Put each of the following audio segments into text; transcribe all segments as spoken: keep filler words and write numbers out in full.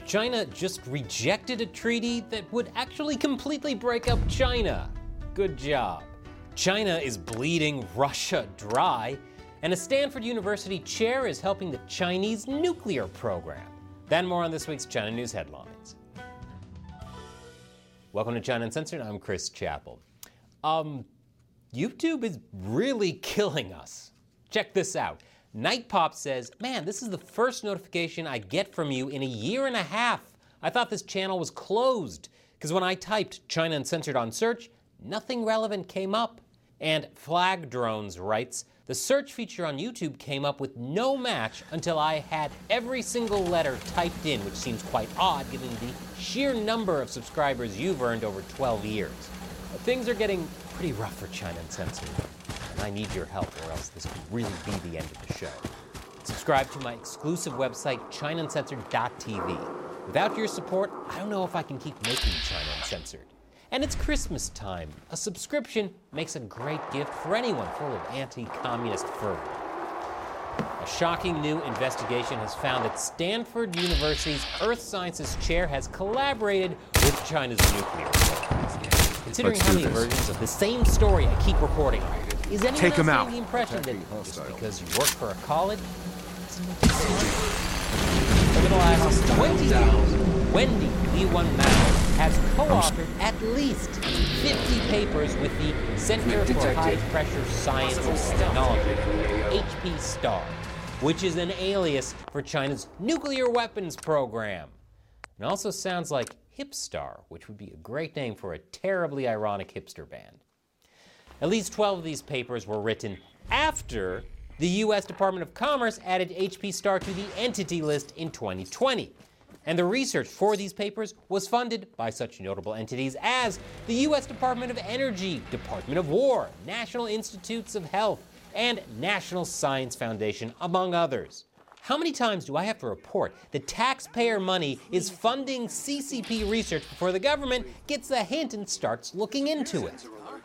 China just rejected a treaty that would actually completely break up China. Good job. China is bleeding Russia dry, and a Stanford University chair is helping the Chinese nuclear program. Then more on this week's China News headlines. Welcome to China Uncensored. I'm Chris Chappell. Um, YouTube is really killing us. Check this out. Nightpop says, man, this is the first notification I get from you in a year and a half. I thought this channel was closed, because when I typed China Uncensored on search, nothing relevant came up. And Flag Drones writes, the search feature on YouTube came up with no match until I had every single letter typed in, which seems quite odd given the sheer number of subscribers you've earned over twelve years. Things are getting pretty rough for China Uncensored. And I need your help, or else this could really be the end of the show. Subscribe to my exclusive website, China Uncensored dot T V. Without your support, I don't know if I can keep making China Uncensored. And it's Christmas time. A subscription makes a great gift for anyone full of anti-communist fervor. A shocking new investigation has found that Stanford University's Earth Sciences chair has collaborated with China's nuclear program. Considering how many versions of the same story I keep reporting, is anyone Take else him getting out. the impression that just because you work for a college, over the last twenty years, Wendy Li-Wen Mao has co-authored at least fifty papers with the Center for High Pressure Science and Technology, H P STAR, which is an alias for China's nuclear weapons program. It also sounds like Hipstar, which would be a great name for a terribly ironic hipster band. At least twelve of these papers were written after the U S Department of Commerce added H P STAR to the entity list in twenty twenty. And the research for these papers was funded by such notable entities as the U S Department of Energy, Department of War, National Institutes of Health, and National Science Foundation, among others. How many times do I have to report that taxpayer money is funding C C P research before the government gets a hint and starts looking into it?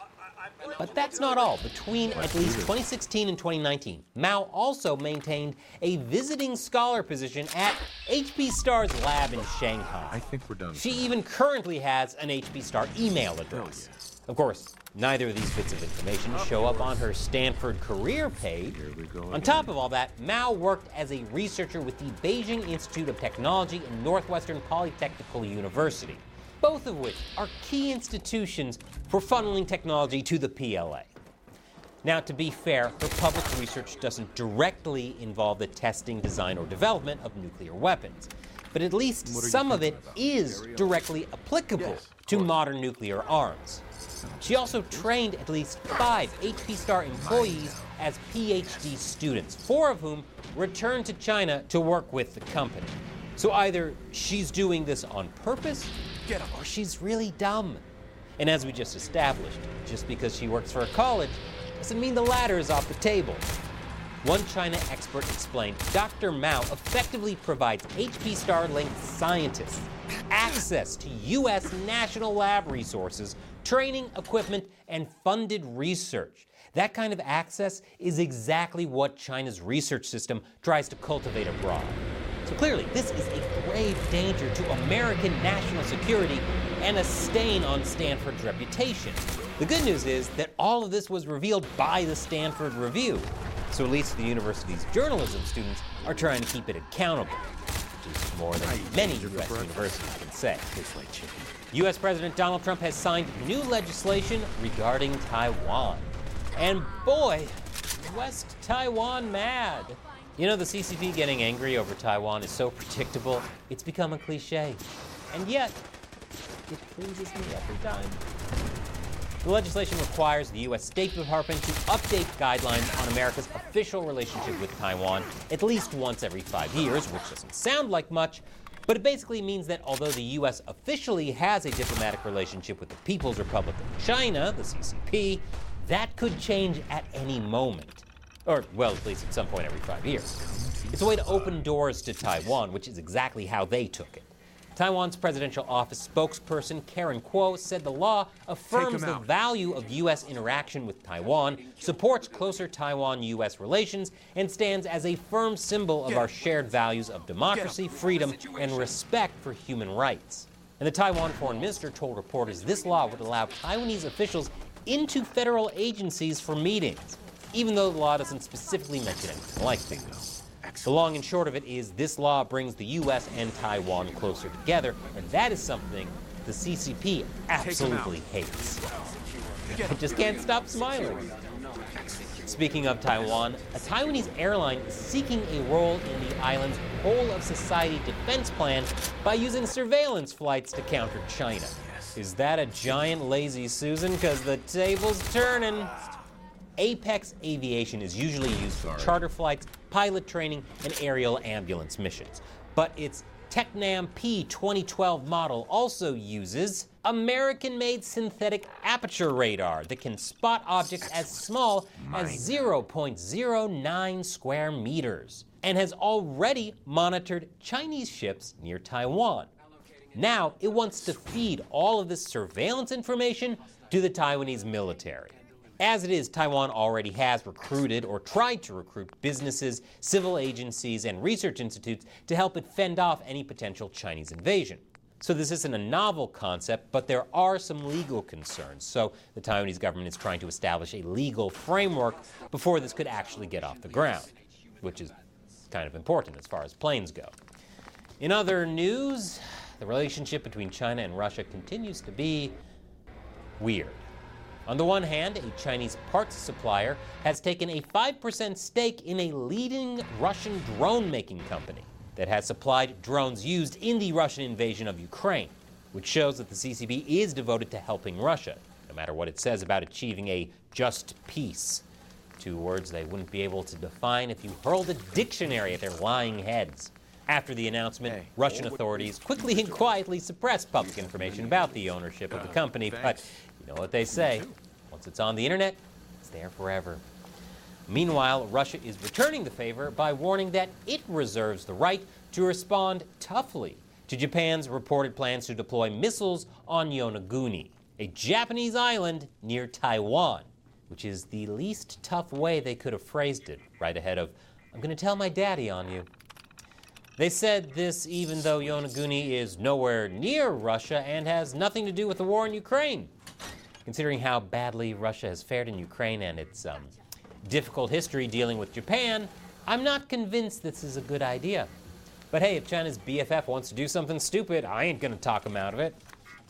But that's not all. Between at least twenty sixteen and twenty nineteen, Mao also maintained a visiting scholar position at H P STAR's lab in Shanghai. I think we're done. She even currently has an H P STAR email address. Of course, neither of these bits of information show up on her Stanford career page. On top of all that, Mao worked as a researcher with the Beijing Institute of Technology and Northwestern Polytechnical University, both of which are key institutions for funneling technology to the P L A. Now, to be fair, her public research doesn't directly involve the testing, design, or development of nuclear weapons, but at least some of it is directly applicable to modern nuclear arms. She also trained at least five H P STAR employees as PhD students, four of whom returned to China to work with the company. So either she's doing this on purpose, or she's really dumb. And as we just established, just because she works for a college doesn't mean the latter is off the table. One China expert explained Doctor Mao effectively provides H P STAR-linked scientists access to U S national lab resources, training, equipment, and funded research. That kind of access is exactly what China's research system tries to cultivate abroad. So clearly, this is a grave danger to American national security and a stain on Stanford's reputation. The good news is that all of this was revealed by the Stanford Review, so at least the university's journalism students are trying to keep it accountable, which is more than many U S universities can say. U S President Donald Trump has signed new legislation regarding Taiwan. And boy, West Taiwan mad. You know, the C C P getting angry over Taiwan is so predictable, it's become a cliche. And yet, it pleases me every time. The legislation requires the U S State Department to update guidelines on America's official relationship with Taiwan at least once every five years, which doesn't sound like much, but it basically means that although the U S officially has a diplomatic relationship with the People's Republic of China, the C C P, that could change at any moment. Or, well, at least at some point every five years. It's a way to open doors to Taiwan, which is exactly how they took it. Taiwan's presidential office spokesperson Karen Kuo said the law affirms the value of U S interaction with Taiwan, supports closer Taiwan-U S relations, and stands as a firm symbol of our shared values of democracy, freedom, and respect for human rights. And the Taiwan foreign minister told reporters this law would allow Taiwanese officials into federal agencies for meetings, even though the law doesn't specifically mention anything like that. The long and short of it is this law brings the U S and Taiwan closer together, and that is something the C C P absolutely hates. I just can't stop smiling. Speaking of Taiwan, a Taiwanese airline is seeking a role in the island's whole-of-society defense plan by using surveillance flights to counter China. Is that a giant lazy Susan? Because the table's turning. Apex Aviation is usually used for charter flights, pilot training, and aerial ambulance missions. But its Tecnam P twenty twelve model also uses American-made synthetic aperture radar that can spot objects as small as zero point zero nine square meters and has already monitored Chinese ships near Taiwan. Now it wants to feed all of this surveillance information to the Taiwanese military. As it is, Taiwan already has recruited or tried to recruit businesses, civil agencies, and research institutes to help it fend off any potential Chinese invasion. So this isn't a novel concept, but there are some legal concerns. So the Taiwanese government is trying to establish a legal framework before this could actually get off the ground, which is kind of important as far as planes go. In other news, the relationship between China and Russia continues to be weird. On the one hand, a Chinese parts supplier has taken a five percent stake in a leading Russian drone-making company that has supplied drones used in the Russian invasion of Ukraine, which shows that the C C P is devoted to helping Russia, no matter what it says about achieving a just peace. Two words they wouldn't be able to define if you hurled a dictionary at their lying heads. After the announcement, hey, Russian authorities quickly and quietly suppressed public information about the ownership of the company, but you know what they say, once it's on the internet, it's there forever. Meanwhile, Russia is returning the favor by warning that it reserves the right to respond toughly to Japan's reported plans to deploy missiles on Yonaguni, a Japanese island near Taiwan, which is the least tough way they could have phrased it, right ahead of, I'm going to tell my daddy on you. They said this even though Yonaguni is nowhere near Russia and has nothing to do with the war in Ukraine. Considering how badly Russia has fared in Ukraine and its um, difficult history dealing with Japan, I'm not convinced this is a good idea. But hey, if China's B F F wants to do something stupid, I ain't gonna talk him out of it.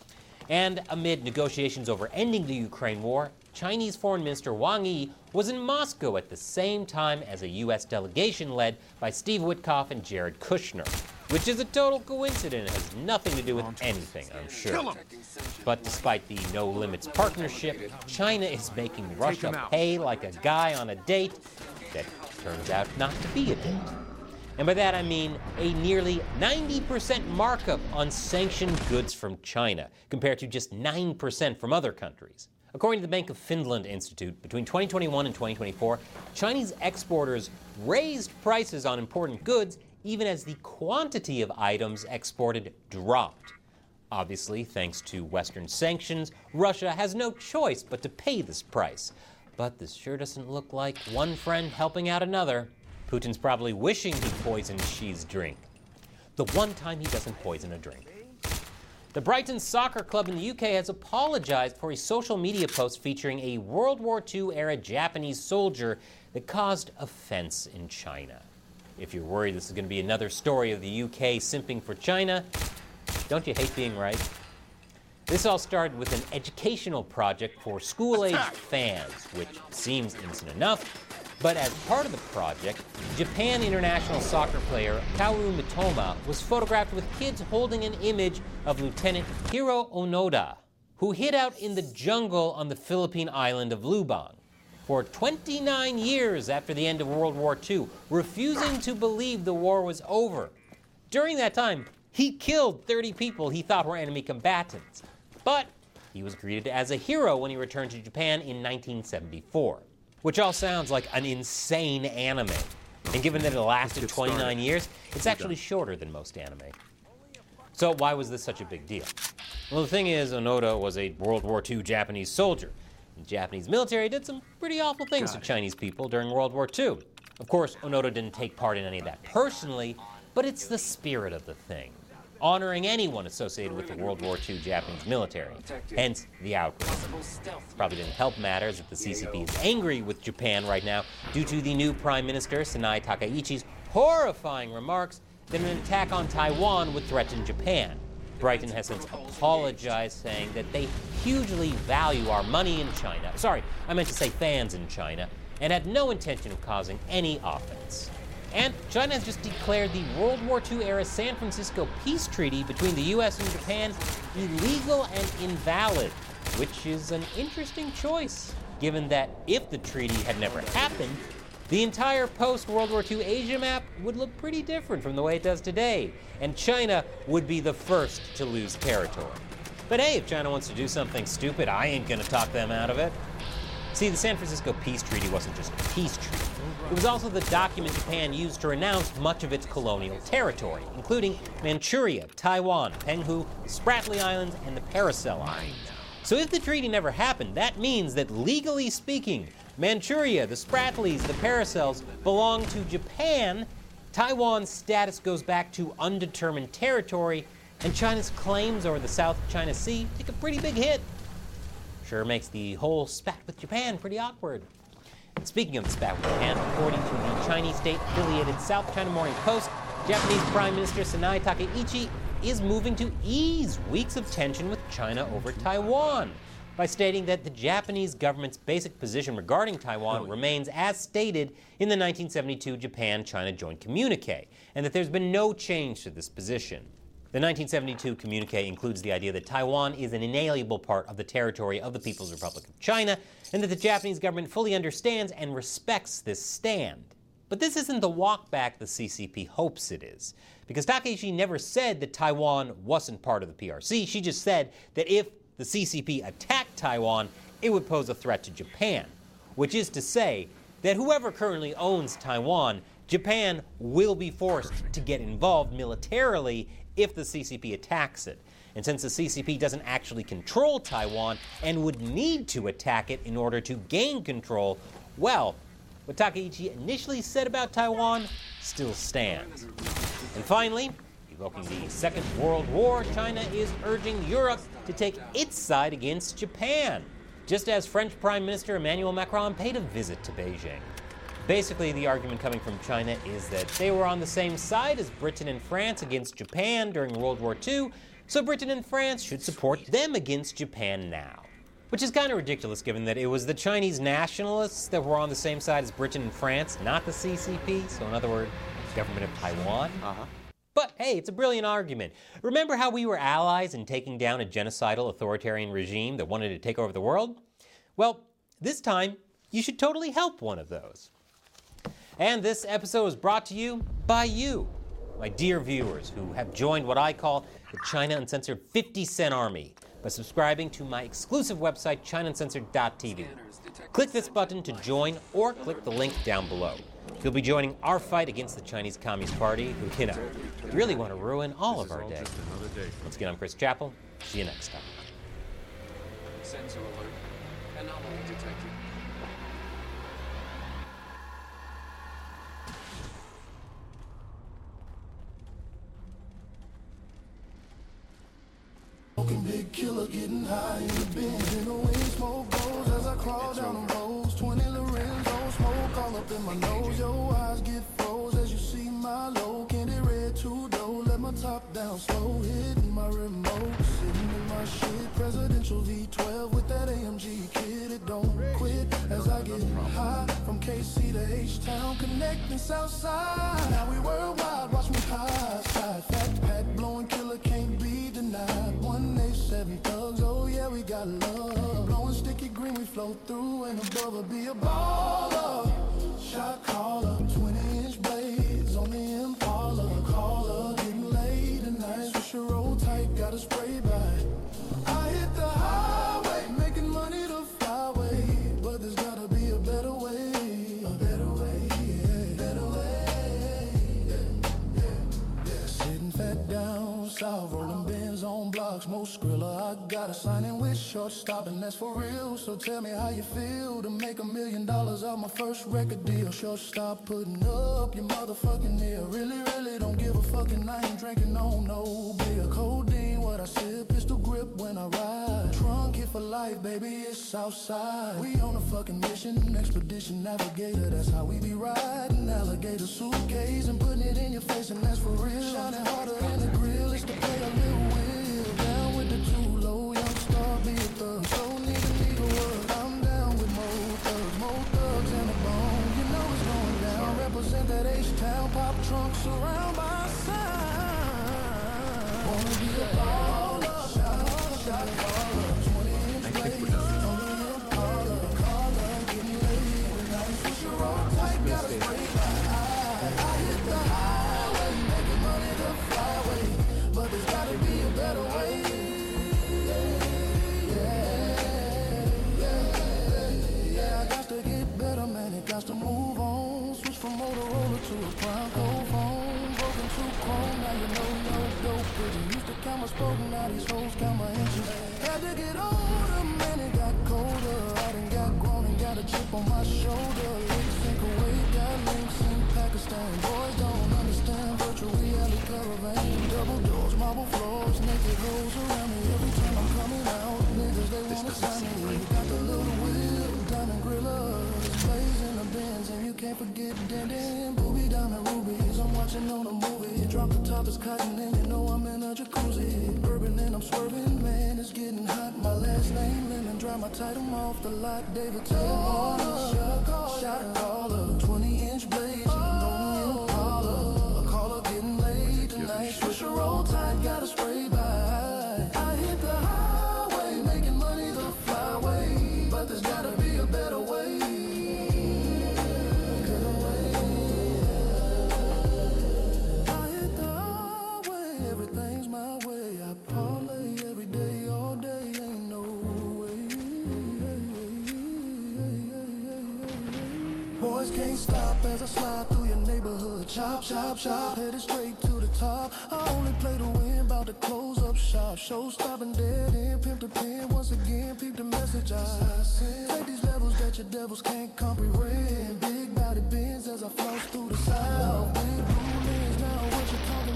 And amid negotiations over ending the Ukraine war, Chinese Foreign Minister Wang Yi was in Moscow at the same time as a U S delegation led by Steve Witkoff and Jared Kushner, which is a total coincidence and has nothing to do with anything, I'm sure. But despite the No Limits partnership, China is making Russia pay like a guy on a date that turns out not to be a date. And by that I mean a nearly ninety percent markup on sanctioned goods from China, compared to just nine percent from other countries. According to the Bank of Finland Institute, between twenty twenty-one and twenty twenty-four, Chinese exporters raised prices on important goods even as the quantity of items exported dropped. Obviously, thanks to Western sanctions, Russia has no choice but to pay this price. But this sure doesn't look like one friend helping out another. Putin's probably wishing he poisoned Xi's drink. The one time he doesn't poison a drink. The Brighton Soccer Club in the U K has apologized for a social media post featuring a World War Two-era Japanese soldier that caused offense in China. If you're worried this is going to be another story of the U K simping for China, don't you hate being right? This all started with an educational project for school-aged fans, which seems innocent enough. But as part of the project, Japan international soccer player Kaoru Mitoma was photographed with kids holding an image of Lieutenant Hiro Onoda, who hid out in the jungle on the Philippine island of Lubang for twenty-nine years after the end of World War Two, refusing to believe the war was over. During that time, he killed thirty people he thought were enemy combatants. But he was greeted as a hero when he returned to Japan in nineteen seventy-four. Which all sounds like an insane anime. And given that it lasted twenty-nine years, it's actually shorter than most anime. So why was this such a big deal? Well, the thing is, Onoda was a World War Two Japanese soldier. The Japanese military did some pretty awful things to Chinese people during World War Two. Of course, Onoda didn't take part in any of that personally, but it's the spirit of the thing, honoring anyone associated with the World War Two Japanese military, hence the outrage. Probably didn't help matters that the C C P is angry with Japan right now due to the new Prime Minister, Sanai Takaichi's horrifying remarks that an attack on Taiwan would threaten Japan. Brighton has since apologized, saying that they hugely value our money in China. Sorry, I meant to say fans in China, and had no intention of causing any offense. And China has just declared the World War Two era San Francisco Peace Treaty between the U S and Japan illegal and invalid, which is an interesting choice, given that if the treaty had never happened, the entire post-World War Two Asia map would look pretty different from the way it does today, and China would be the first to lose territory. But hey, if China wants to do something stupid, I ain't gonna talk them out of it. See, the San Francisco Peace Treaty wasn't just a peace treaty. It was also the document Japan used to renounce much of its colonial territory, including Manchuria, Taiwan, Penghu, the Spratly Islands, and the Paracel Islands. So if the treaty never happened, that means that legally speaking, Manchuria, the Spratlys, the Paracels belong to Japan, Taiwan's status goes back to undetermined territory, and China's claims over the South China Sea take a pretty big hit. Sure makes the whole spat with Japan pretty awkward. And speaking of the spat with Japan, according to the Chinese state-affiliated South China Morning Post, Japanese Prime Minister Sanai Takaichi is moving to ease weeks of tension with China over Taiwan by stating that the Japanese government's basic position regarding Taiwan remains as stated in the nineteen seventy-two Japan-China Joint Communique, and that there's been no change to this position. The nineteen seventy-two communique includes the idea that Taiwan is an inalienable part of the territory of the People's Republic of China, and that the Japanese government fully understands and respects this stand. But this isn't the walkback the C C P hopes it is, because Takaichi never said that Taiwan wasn't part of the P R C. She just said that if the C C P attacked Taiwan, it would pose a threat to Japan, which is to say that whoever currently owns Taiwan, Japan will be forced to get involved militarily if the C C P attacks it. And since the C C P doesn't actually control Taiwan and would need to attack it in order to gain control, well, what Takaichi initially said about Taiwan still stands. And finally, evoking the Second World War, China is urging Europe to take its side against Japan, just as French Prime Minister Emmanuel Macron paid a visit to Beijing. Basically, the argument coming from China is that they were on the same side as Britain and France against Japan during World War Two, so Britain and France should support them against Japan now. Which is kind of ridiculous given that it was the Chinese nationalists that were on the same side as Britain and France, not the C C P, so in other words, the government of Taiwan. Uh-huh. But hey, it's a brilliant argument. Remember how we were allies in taking down a genocidal authoritarian regime that wanted to take over the world? Well, this time, you should totally help one of those. And this episode is brought to you by you, my dear viewers, who have joined what I call the China Uncensored fifty cent Army by subscribing to my exclusive website, China Uncensored dot T V. Click this button to join or click the link down below. You'll be joining our fight against the Chinese Communist Party, who, you know, really want to ruin all of our day. Once again, I'm Chris Chappell. See you next time. Sensor alert. Anomaly detected. Big killer getting high in the bin. In the wind, smoke goes as I crawl down the roads. Twenty Lorenzo, smoke all up in my nose. Your eyes get froze as you see my low. Candy red two door, let my top down slow. Hitting my remote, sitting in my shit. Presidential V twelve with that A M G kid. It don't quit as I get high. From K C to H-Town, connecting Southside. Now we worldwide, watch me high side. Fat pack blowing killer can't be denied. One eight seven thugs, oh yeah, we got love. Blowing sticky green, we flow through and above her. Be a baller, shot caller, twenty inch blades on the Impala. Caller, getting laid tonight. Switch your roll tight, got a spray by. I hit the highway, making money the flyway, but there's gotta be a better way. A better way, yeah. Better way, yeah, yeah, yeah. Sitting fat down south, rolling got a signing with shortstop, and that's for real. So tell me how you feel to make a million dollars off my first record deal. Shortstop putting up your motherfucking ear. Really, really don't give a fucking. I ain't drinking on no beer. Codeine, what I sip, pistol grip when I ride. Trunk hit for life, baby, it's outside. We on a fucking mission, expedition navigator. That's how we be riding. Alligator suitcase and putting it in your face, and that's for real. Shining harder in the grill, it's to play a little wheel. Down with the too low, young star, be a thug. So nigga, nigga, work. I'm down with more thugs, more thugs and a bone. You know it's going down. Represent that H-Town, pop trunks around by side. Wanna be a baller, shot, shot caller, twenty inch blade. Only Impala, caller, getting laid. When I push your roll tight, got a spray by eye. I hit the highway, making money the flyway, but there's gotta be a better way. Yeah, yeah, yeah. I got to get better, man. It got to move on. Switch from Motorola to a Bronco phone. Broken to chrome, now you know no dope. Prison used to count my spoken, now these hoes count my inches. Had to get older, man. It got colder. I done got grown and got a chip on my shoulder. Links sink away, got links in Pakistan. Boys don't understand virtual reality caravan. Double doors, marble floors, naked hoes around me. Every time I'm coming out, niggas they wanna sign me. Got the little wheel, diamond grillers, blazing the Benz, and you can't forget Dandan, booby diamond rubies. I'm watching on a movie. Drop the top, it's cotton, and you know I'm in a jacuzzi. Bourbon and I'm swerving, man, it's getting hot. My last name Lemon, dry my title off the lot. David Taylor, shot caller, shot caller, twenty inch blades, only Impala. A caller getting laid tonight. Switch a roll tide, got a spray by. I hit the highway, making money the flyway, but there's gotta be a better way. Better way. I hit the highway, everything's my way. I parlay every day, all day, ain't no way. Boys can't stop as I slide through your neighborhood. Chop, chop, chop, headed straight to the top. I only play to win, about to close up shop. Show stopping dead end, pimp the pen once again. Peep the message I send. Take these levels that your devils can't comprehend. Big body bends as I floss through the south. Big blue lens, now what you talking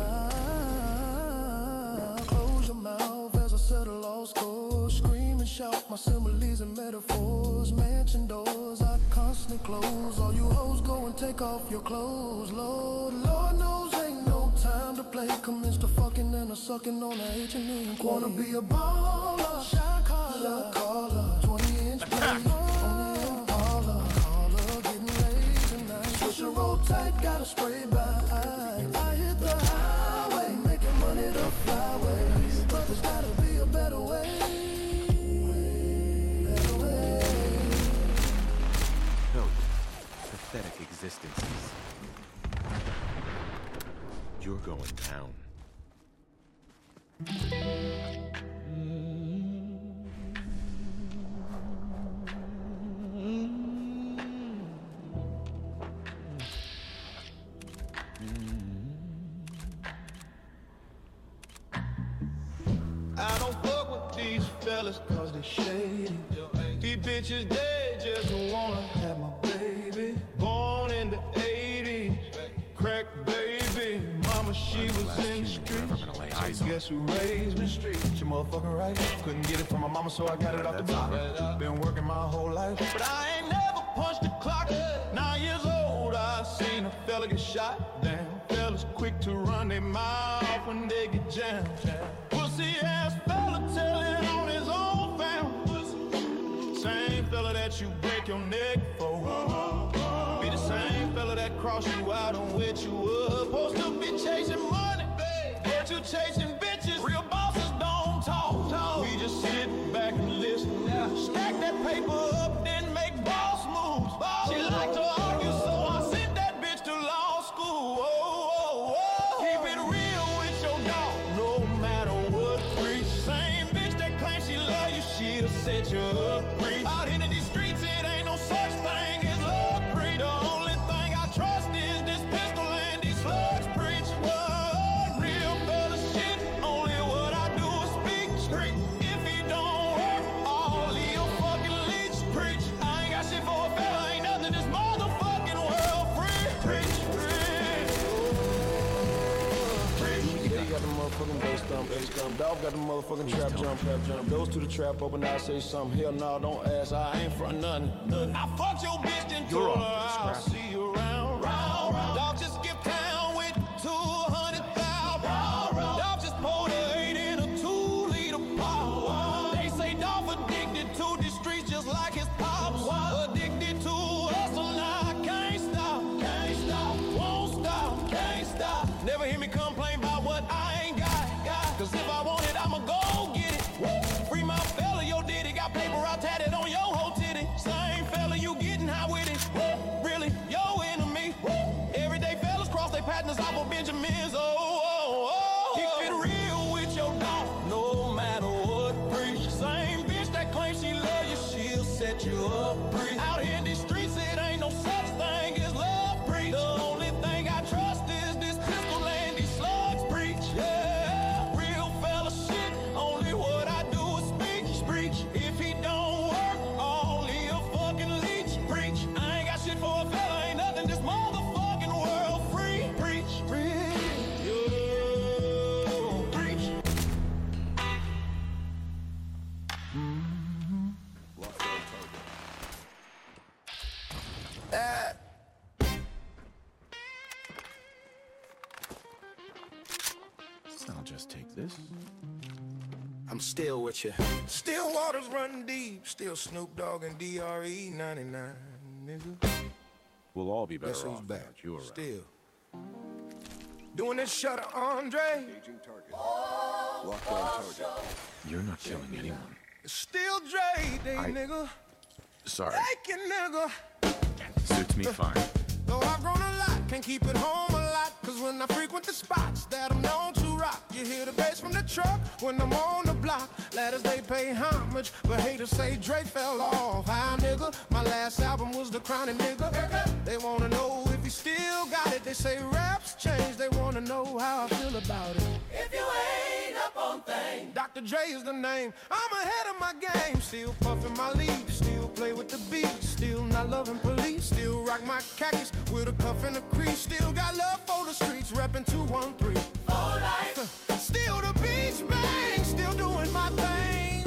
about? Close your mouth as I settle all scores. Scream and shout my similes and metaphors. Mansion doors, I constantly close. All you hoes go and take off your clothes. Lord, Lord knows ain't no time to play. Commence to fucking and a sucking on the H and E. Wanna be a baller, shot caller, caller, twenty inch blade, only Impala, caller, getting laid tonight. Switch a roll tight, got a spray by. I hit the highway, making money the flyway, but there's gotta be a better way. Better way. No, pathetic existences. You're going down. I don't fuck with these fellas cause they shady. These bitches, they just wanna have my baby. Born in the eighties, crack baby. Mama, she was in the streets. So guess who raised me? She motherfucking right. Couldn't get it from my mama, so I got it off the block. Been working my whole life, but I ain't never punched the clock. Nine years old, I seen a fella get shot down. Fellas quick to run their mouth when they get jammed. Pussy ass fella telling on his own family. Same fella that you break your neck for. Be the same fella that cross you out on which you were. Supposed to be chasing money, but you chasing bitches. Real bosses don't talk. We just sit back and listen. Stack that paper up, then make boss moves. She like to argue, so I sent that bitch to law school. Oh, oh, oh. Keep it real with your dog, no matter what preach. Same bitch that claims she love you, she'll set you up free. Out here in these streets, it ain't no such thing as love free. The only thing I trust is this pistol and these slugs preach. What real fella shit stump, A stump. Dog got the motherfucking trap jump, trap jump. Those to the trap open, I say something. Hell no, don't ask. I ain't front nothing. nothing. I fucked your bitch, then told her I'll see you around. Round, round. Dog just skip town with two hundred thousand. Dog just pulled a eight in a two liter pop. They say dog addicted to the streets just like his pops. Addicted to hustle, now I can't stop. Can't stop, won't stop, can't stop. Never hear me complain about what I ain't got. got. Cause if I want it, I'ma go get it. Woo. Free my fella, yo did it. Got paper out tatted on your whole titty. Same fella, you getting high with it. Woo. Really, yo enemy. Woo. Everyday fellas cross their partners off of Benjamins. Oh, oh, oh. Keep it real with your dog, no matter what. Preach. Same bitch that claims she love you, she'll set you up. Preach. Out here in these streets, it ain't no such thing as love. Preach. The only thing I trust is this pistol and these slugs. Preach. Yeah, real fella shit. Only what I do is speak. Preach. If he don't work, only a fucking leech. Preach. I ain't got shit for a fella, ain't nothing. This motherfucking world free. Preach. Preach. Yo. Preach. Ah. I'll just take this. I'm still with you. Still waters running deep. Still Snoop Dogg and D R E ninety-nine, nigga. We'll all be better Guess who's off back? without you around. Still. Doing this shutter, Andre. You're not killing anyone. Still Dre Day, I- nigga. Sorry. Thank you, nigga. Suits me fine. Though I've grown a lot, can't keep it home a lot. Cause when I frequent the spots that I'm known to rock, you hear the bass from the truck when I'm on the block. Ladders, they pay homage, but haters say Dre fell off. How, nigga? My last album was The Crowning Nigga. They wanna know if he still got it. They say raps change, they wanna know how I feel about it. If you ain't up on things, Doctor Dre is the name. I'm ahead of my game, still puffin' my leaf, still play with the beat, still not loving police, still rock my khakis with a cuff and a crease, still got love for the streets, reppin' two one three. For life. Still the beach bang, still doing my thing.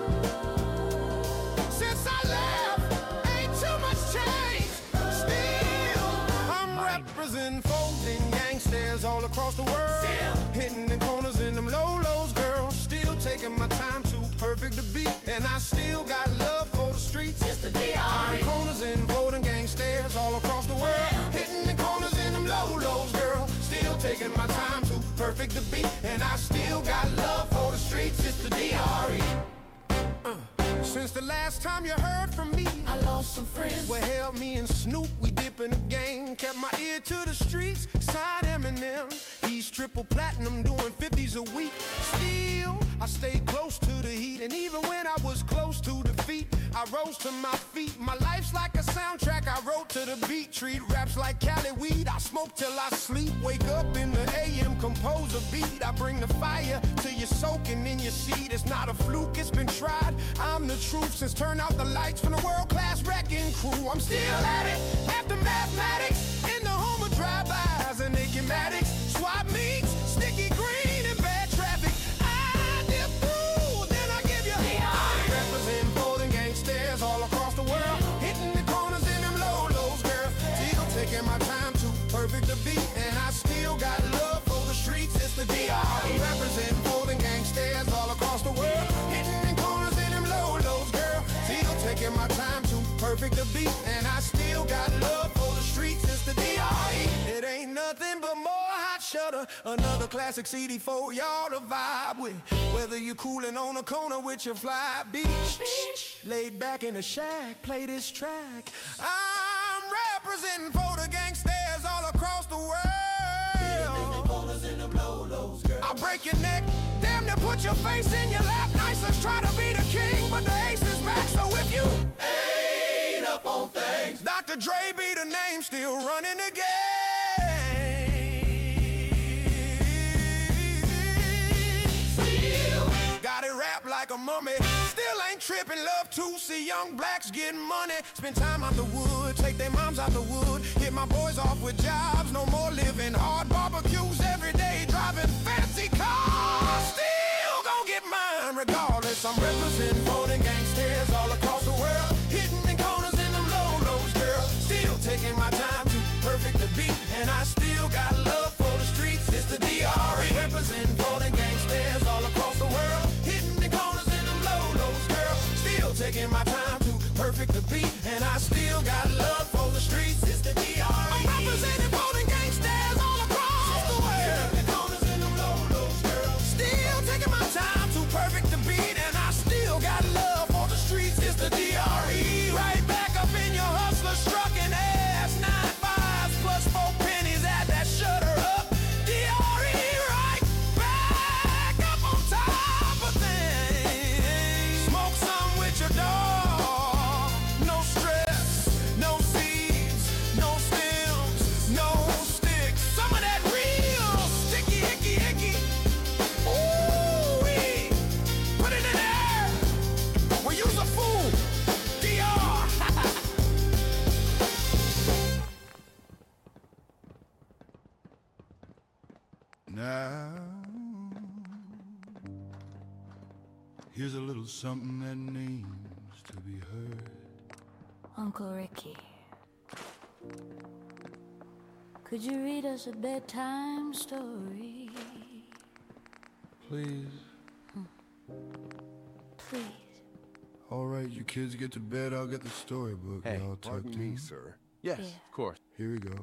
Since I left, ain't too much change. Still, I'm representing folding gangsters all across the world. Still hitting the corners in them low-lows, girl. Still taking my time, too perfect to beat. And I still got love for the streets. It's the D R E. Corners and folding gangsters all across the world. Hitting the corners in them low-lows, girl. Still taking my time, too perfect to beat. And I still got love for the streets. It's the D R E. Uh. Since the last time you heard from me, I lost some friends. Well, hell, me and Snoop, we dip in the game. Kept my ear to the streets, signed Eminem. He's triple platinum, doing fifties a week. Still, I stayed close to the heat. And even when I was close to defeat, I rose to my feet. My life's like a soundtrack I wrote to the beat. Treat raps like Cali weed. I smoke till I sleep. Wake up in the A M, compose a beat. I bring the fire till you're soaking in your seat. It's not a fluke, it's been tried. I'm the truth since turn out the lights from the world-class wrecking crew. I'm still at it, after mathematics, in the home of drive-bys and acumatics, swap meets, sticky green and bad traffic. I dip through, then I give you. I represent folding gangsters all across the world, hitting the corners in them low-lows, girl. Still taking my time, too perfect to beat, and I still got love for the streets. It's the D R E. Represent folding gangsters all across the world, hitting the corners in them low-lows, girl. Still taking my time, too perfect to beat, and I still got love for the streets. It's the D R E. It ain't nothing but more hot shutter, another classic C D for y'all to vibe with. Whether you coolin' on a corner with your fly beach, laid back in the shack, play this track. I'm representing for the gangsters all across the world. I'll break your neck, damn near put your face in your lap. Nice, let's try to be the king, but the ace is back. So if you ain't up on things, Doctor Dre be the name, still running the game. Still got it wrapped like a mummy. Still ain't tripping, love to see young blacks getting money. Spend time out the wood, take their moms out the wood. Hit my boys off with jobs, no more living hard. Barbecues every day, driving fancy cars. beat, and I still got love for the streets. It's the D R E. I'm representing for the gangsters all across the world. The corners and them low-lows, girl. Still taking my time, too perfect to beat, and I still got love for the streets. It's the D R E. Right back up in your hustler struckin' ass. Nine fives plus four pennies at that shutter up. D R E right back up on top of things. Smoke some with your dog. No stress, no seeds, no stems, no sticks. Some of that real sticky, icky, icky. Ooh-wee. Put it in there. Well, you's a fool. D R. Now, here's a little something that needs to be heard. Uncle Ricky, could you read us a bedtime story? Please. Please. All right, you kids get to bed. I'll get the storybook. Hey, all tucked pardon me, in. sir. Yes, Yeah. of course. Here we go.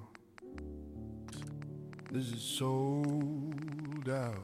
This is sold out.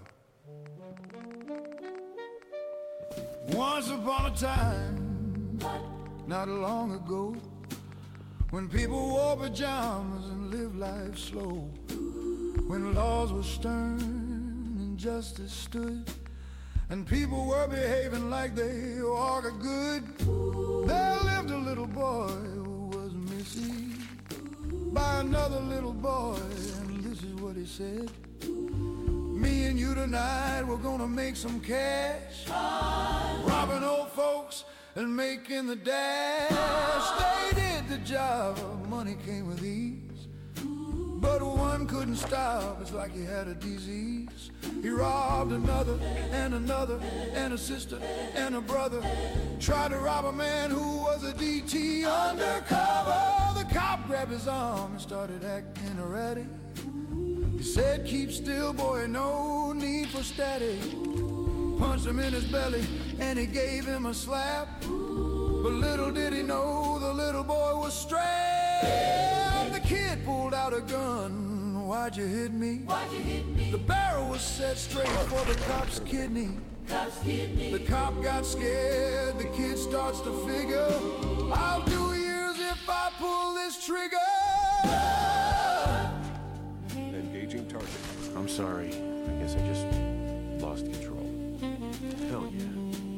Once upon a time, not long ago, when people wore pajamas and lived life slow, when laws were stern and justice stood, and people were behaving like they are good, there lived a little boy who was missing by another little boy, and this is what he said: me and you tonight, we're gonna make some cash, robbing old folks and making the dash. They did the job, money came with ease, but one couldn't stop, it's like he had a disease. He robbed another and another and a sister and a brother, tried to rob a man who was a D T undercover. The cop grabbed his arm and started acting erratic. He said, keep still, boy, no need for static. Punched him in his belly and he gave him a slap, but little did he know the little boy was strapped. The kid pulled out a gun. Why'd you hit me? Why'd you hit me? The barrel was set straight for the cop's kidney. Cop's kidney. The cop got scared. The kid starts to figure, I'll do years if I pull this trigger. Engaging target. I'm sorry. I guess I just lost control. Hell yeah.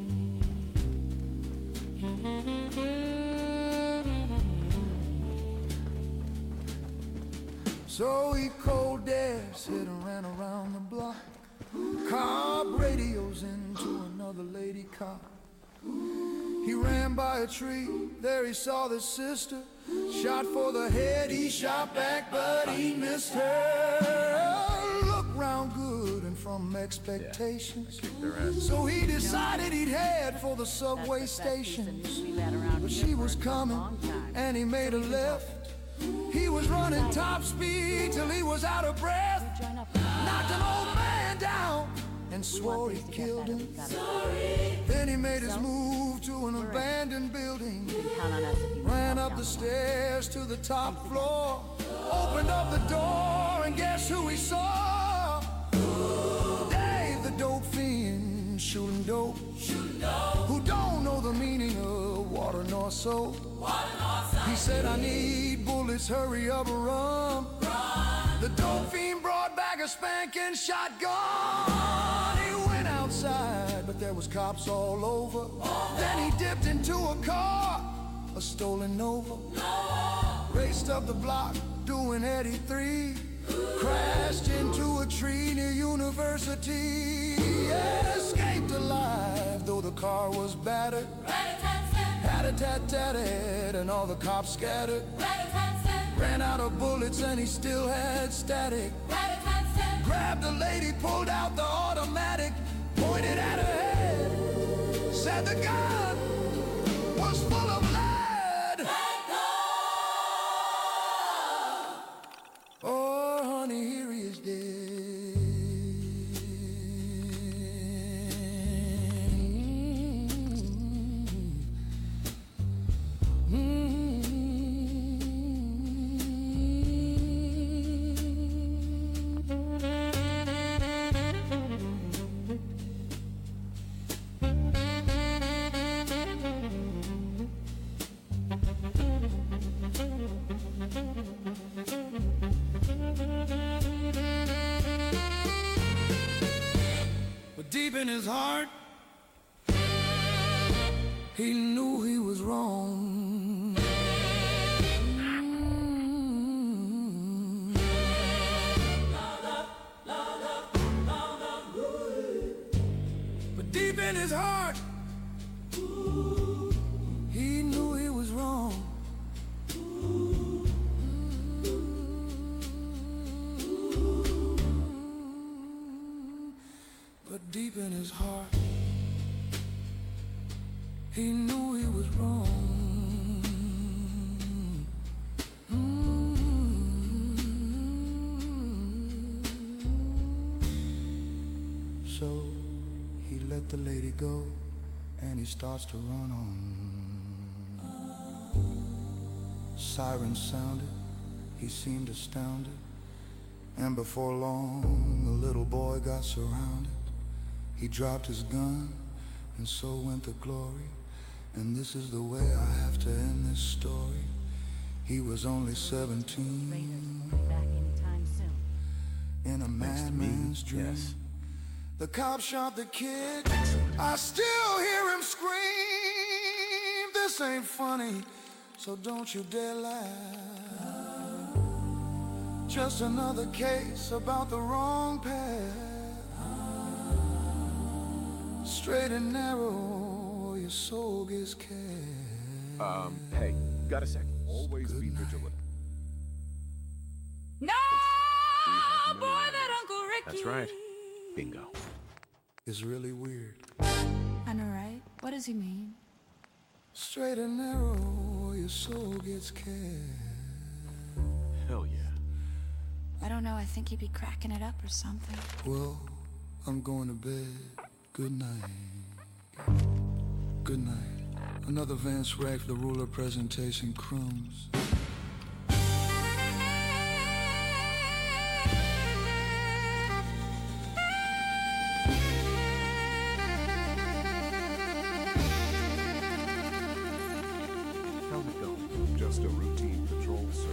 So he cold dash, hit and ran around the block. Cop radios into another lady cop. He ran by a tree, there he saw the sister. Shot for the head, he shot back, but he missed her. Looked round good and from expectations. So he decided he'd head for the subway stations. But she was coming, and he made a left. He was running top speed till he was out of breath. Knocked an old man down and swore he killed him. Then he made his move to an abandoned building. Ran up the stairs to the top floor. Opened up the door and guess who he saw? Dave the dope fiend, shooting dope. Who don't know the meaning of water nor soap. He said, I need bullets, hurry up, run. The dope fiend brought back a spanking shotgun. He went outside, but there was cops all over. Then he dipped into a car, a stolen Nova. Raced up the block, doing eighty-three. Crashed into a tree near University. And escaped alive, though the car was battered. Tat-a-tat-tat-tat, and all the cops scattered. Ran out of bullets and he still had static. Grabbed the lady, pulled out the automatic, pointed at her head, said the gun was full of lead. Oh, honey, here he is dead. Mm. his heart, he knew he was wrong. But deep in his heart, he knew he was wrong. But deep in his heart, he knew he was wrong. So he let the lady go, and he starts to run on. Sirens sounded, he seemed astounded, and before long the little boy got surrounded. He dropped his gun, and so went the glory. And this is the way I have to end this story. He was only seventeen, Back anytime soon. in a madman's dream. Yes. The cop shot the kid. I still hear him scream. This ain't funny, so don't you dare laugh. Just another case about the wrong path. Straight and narrow, your soul gets cast. Um, hey, got a second. Always be vigilant. No, We have boy, money. that Uncle Ricky. That's right. Bingo. It's really weird. I know, right? What does he mean? Straight and narrow, your soul gets cast. Hell yeah. I don't know. I think he'd be cracking it up or something. Well, I'm going to bed. Good night. Good night. Another Vance Rack for the ruler presentation crumbs. How's it going? Just a routine patrol, sir.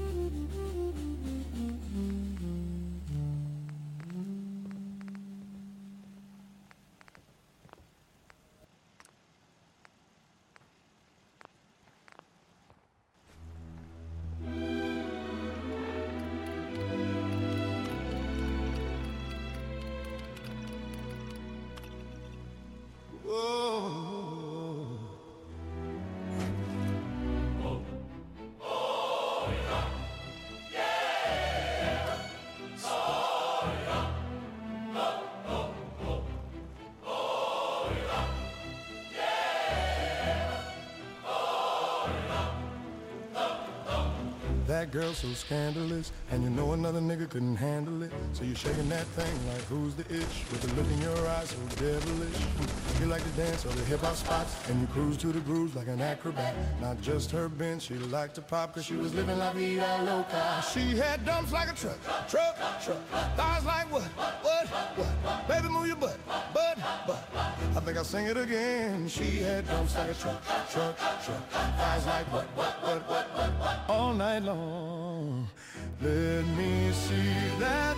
That girl so scandalous, and you know another nigga couldn't handle it. So you're shaking that thing like who's the itch, with the look in your eyes so devilish. You like to dance on the hip-hop spots, and you cruise to the grooves like an acrobat. Not just her bench, she liked to pop, cause she was living la vida loca. She had dumps like a truck, truck, truck. Thighs like what, what, what? Baby, move your butt, butt, butt. I think I'll sing it again. She had dumps like a truck, truck, truck. Thighs like what, what, what, what, what, what? All night long. Let me see that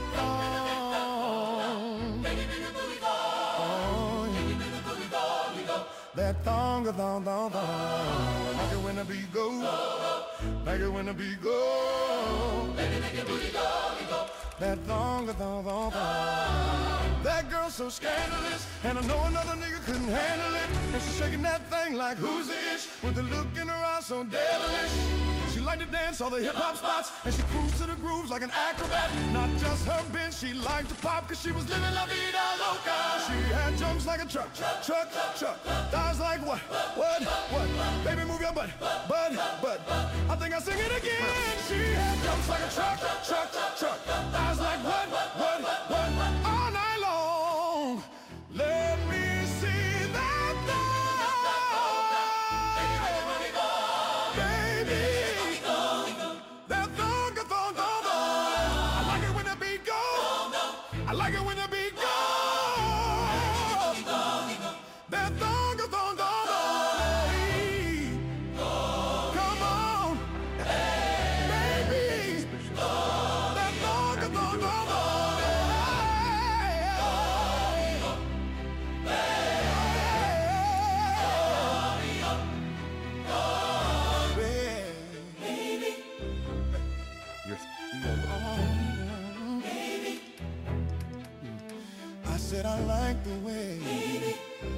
thong. Oh, yeah. That thong, thong, thong, thong. Like it when the beat go. Like it when the beat go. That thong, thong, thong, thong. That girl's so scandalous, and I know another nigga couldn't handle it. And she's shaking that thing like who's the itch, with the look in her eyes so devilish. She liked to dance all the hip-hop spots, and she cruised to the grooves like an acrobat. Not just her bench, she liked to pop, cause she was living la vida loca. She had jumps like a truck, truck, truck, truck. Thighs like what, what, what? Baby, move your butt, butt, butt. I think I'll sing it again. She had jumps like a truck, truck, truck. Thighs like what, what, what? All night long. Let me see that thong. Baby. That thong, thong, thong, thong. I like it when the beat go. I like it when the beat go. That thong, thong, thong, thong. Come on, baby. said I like the way. Baby,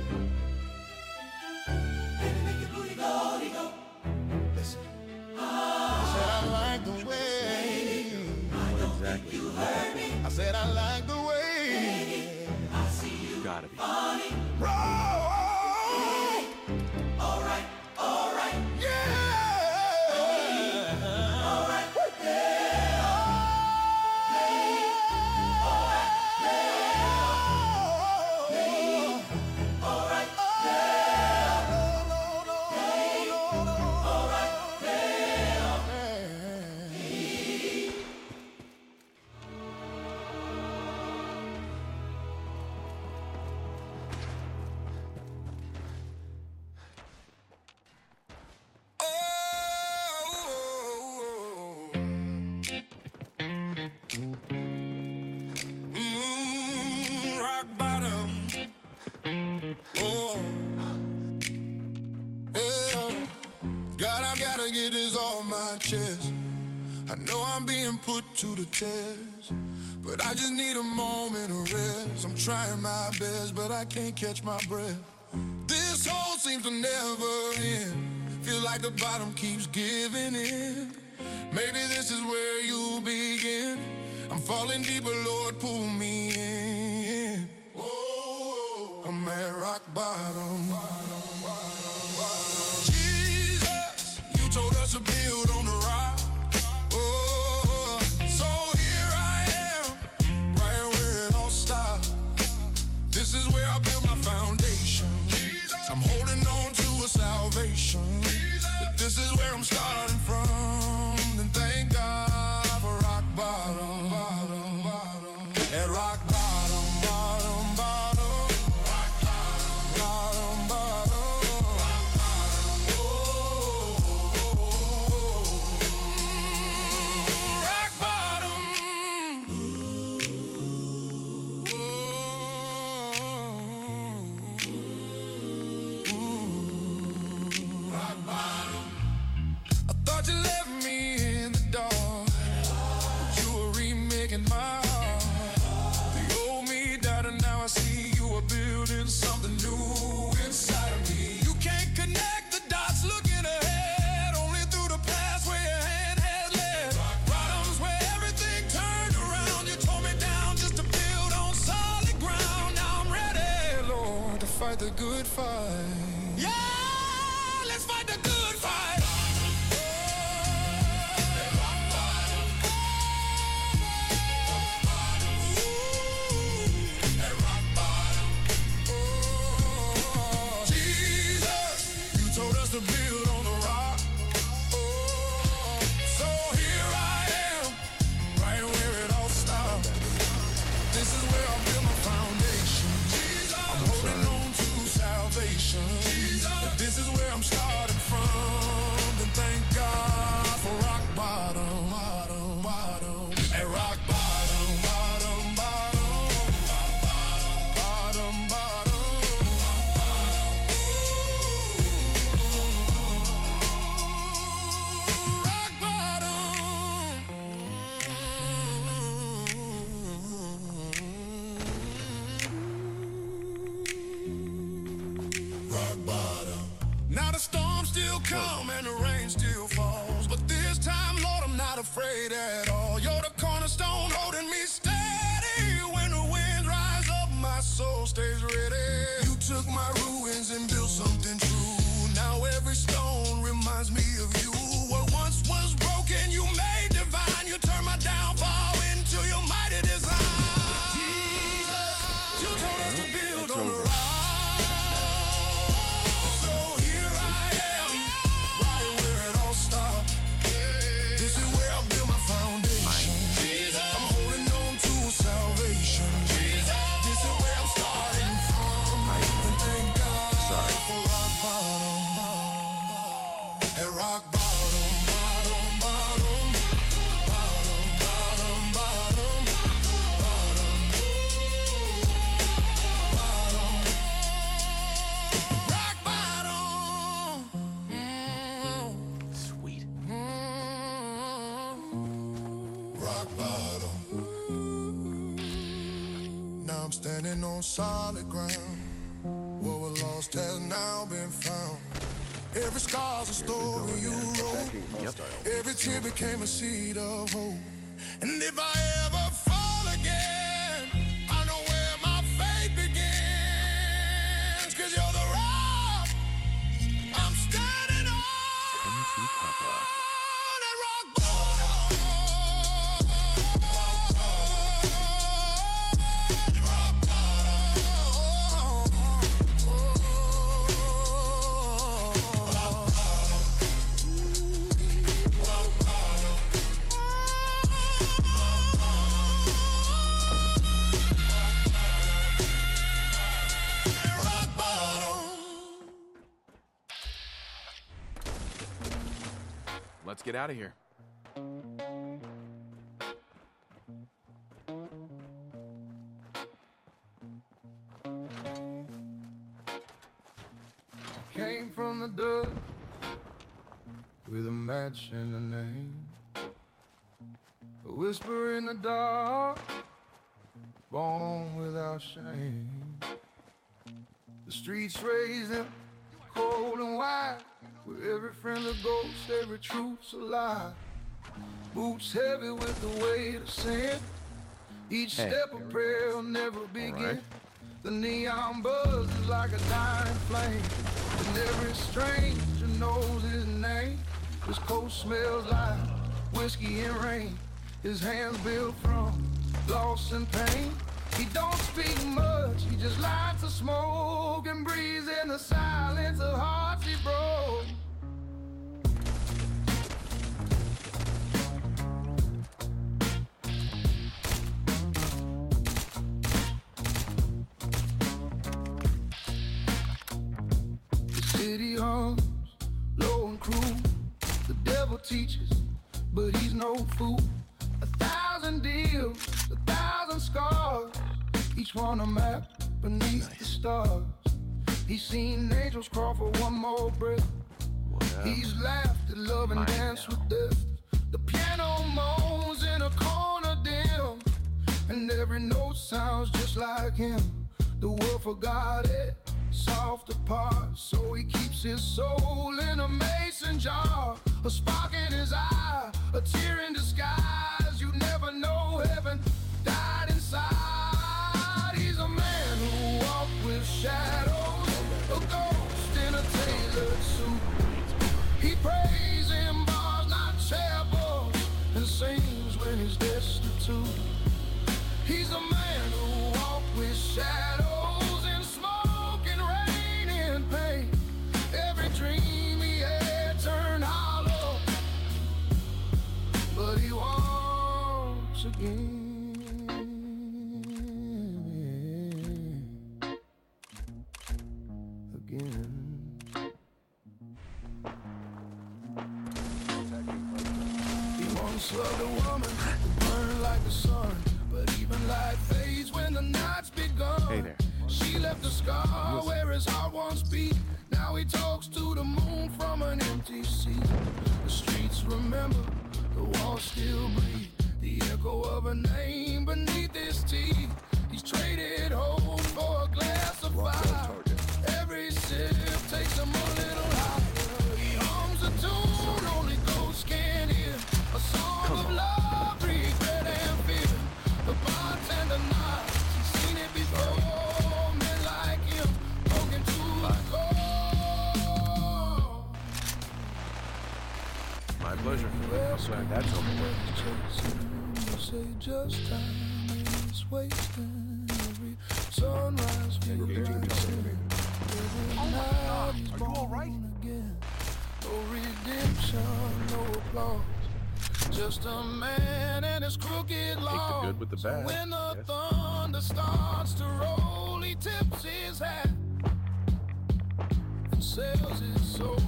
baby, make your booty go, go. Listen. I said I like the way. What exactly? You heard me. I said I like the way. Baby, I see you. Gotta be. Funny. Roll. All right, all right. Yeah. All right. Yeah. All right. Yeah. All right. Yeah. No, no, no, no, no. All right. Mm, rock bottom. Oh, yeah. God, I gotta get this off my chest. I know I'm being put to the test, but I just need a moment of rest. I'm trying my best, but I can't catch my breath. This hole seems to never end. Feel like the bottom keeps giving in. Maybe this is where you begin. I'm falling deeper, Lord, pull me in. Oh, I'm at rock bottom. Jesus, you told us to build on the rock. Oh, so here I am, right where it all stopped. This is where I build my foundation. I'm holding on to a salvation. This is where I'm starting from. And thank God for rock bottom, bottom, bottom. At rock bottom, bottom, bottom. Rock bottom, bottom, bottom. Rock bottom. Oh, oh, oh, oh. Rock bottom. Oh. Rock bottom. I thought you left me in the dark, but you were remaking my heart. The old me died and now I see you are building something new inside of me. You can't connect the dots looking ahead, only through the past where your hand has led. Rock bottoms where everything turned around. You tore me down just to build on solid ground. Now I'm ready, Lord, to fight the good fight. Yeah, let's fight the good fight. To build on the rock. Oh, so here I am, right where it all stopped. This is where I build my foundation. I'm holding on to salvation. This is where I'm starting from. And thank God for rock bottom, bottom, bottom. At rock bottom, bottom, bottom, bottom, bottom. Now the storms still come and the rain still falls, but this time, Lord, I'm not afraid at all. You're the cornerstone holding me steady. When the winds rise up, my soul stays ready. You took my ruins and built something true. Now every stone reminds me of you. What once was broken, you made divine. You turned my downfall into your mighty design. Jesus, you told us to build on the rock. Salvation. This is where I'm starting from. And thank God. on solid ground. What was lost has now been found. Every scar's a story you wrote. Every tear became a seed of hope. And if I ever fall again, I know where my faith begins. Cause you're the rock I'm standing on. That rock bottom. Rock Let's get out of here. Came from the dirt with a match and a name. A whisper in the dark, born without shame. The streets raising cold and wide, where every friendly ghost, every truth's a lie. Boots heavy with the weight of sin. Each Hey. step of prayer will never begin. right. The neon buzz is like a dying flame, and every stranger knows his name. His coat smells like whiskey and rain. His hands built from loss and pain. He don't speak much, he just lights a smoke and breathes in the silence of hearts he broke. The city hums low and cruel. The devil teaches, but he's no fool. A thousand deals, a thousand scars, each one a map beneath the stars. He's seen angels crawl for one more breath. He's laughed at love and danced with death. The piano moans in a corner dim, and every note sounds just like him. The world forgot it, soft apart, so he keeps his soul in a mason jar. A spark in his eye, a tear in disguise. You never know, heaven died inside. He's a man who walked with shadows, a ghost in a tailored suit. He prays in bars, not chapels, and sings when he's destitute. He's a man who walked with shadows in smoke and rain and pain. Every dream he had turned hollow, but he walks again. Again. He once loved a woman who burned like the sun, but even light fades when the night's begun. Hey there. She left a scar where his heart once beat. Now he talks to the moon from an empty seat. The streets remember, the walls still breathe. The echo of a name beneath his teeth. He's traded hope for a glass of fire. Every sip takes him a little higher. He hums a tune only ghosts can hear. A song of love, regret and fear. The bartender nods, he's seen it before. Men like him, broken to the core. My pleasure. I'm glad that's over with. You say just time is wasting. Every sunrise feels Engaging like yourself. sin. Every night he's Are you all right? born again. No redemption, no applause. Just a man and his crooked law. good with the So bad, when the yes. thunder starts to roll, he tips his hat and sells his soul.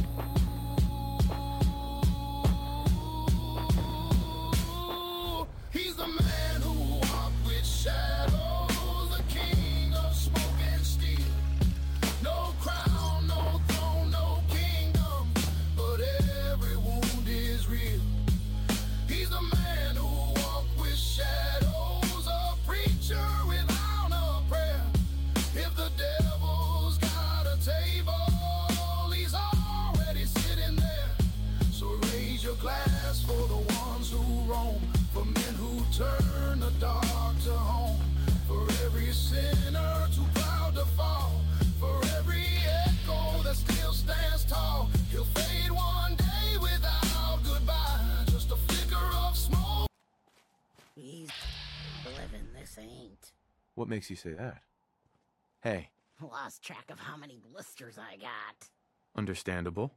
He's the man who walked with shadows, the king of smoke and steel. No crown, no throne, no kingdom, but every wound is real. He's the man who walked with shadows, a preacher without a prayer. turn the dark to home. For every sinner too proud to fall. For every echo that still stands tall. He'll fade one day without goodbye. Just a flicker of smoke. He's living, this ain't. What makes you say that? Hey. Lost track of how many blisters I got. Understandable.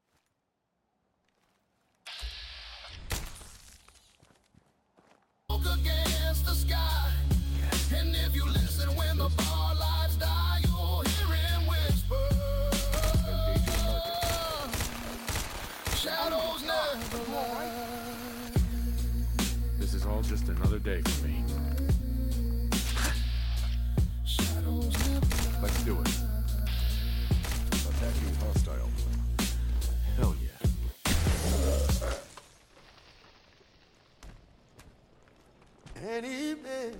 Against the sky. And if you listen when the bar lights die, you'll hear him whisper. Shadows never lie. This is all just another day for me. Shadows never lie. Let's do it. Attacking hostile. Hell yeah. Any man